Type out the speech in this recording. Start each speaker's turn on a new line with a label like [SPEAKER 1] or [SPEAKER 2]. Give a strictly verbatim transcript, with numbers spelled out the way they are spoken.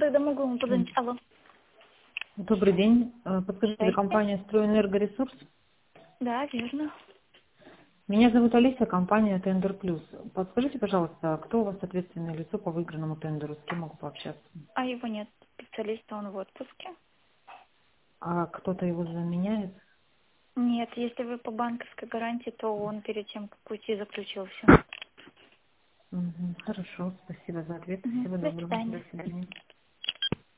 [SPEAKER 1] тогда могу ему позвонить. Алло.
[SPEAKER 2] Добрый день. Э, Подскажите, это
[SPEAKER 1] Здрасте.
[SPEAKER 2] компания «Стройэнергоресурс».
[SPEAKER 1] Да, верно.
[SPEAKER 2] Меня зовут Алиса, компания «Тендер Плюс». Подскажите, пожалуйста, кто у вас ответственное лицо по выигранному тендеру, с кем могу пообщаться?
[SPEAKER 1] А его нет, специалиста, он в отпуске.
[SPEAKER 2] А кто-то его заменяет?
[SPEAKER 1] Нет, если вы по банковской гарантии, то он перед тем, как уйти, заключил все.
[SPEAKER 2] Мгм. Хорошо, спасибо за ответ. Всего
[SPEAKER 1] До
[SPEAKER 2] доброго.
[SPEAKER 1] свидания.
[SPEAKER 2] До свидания.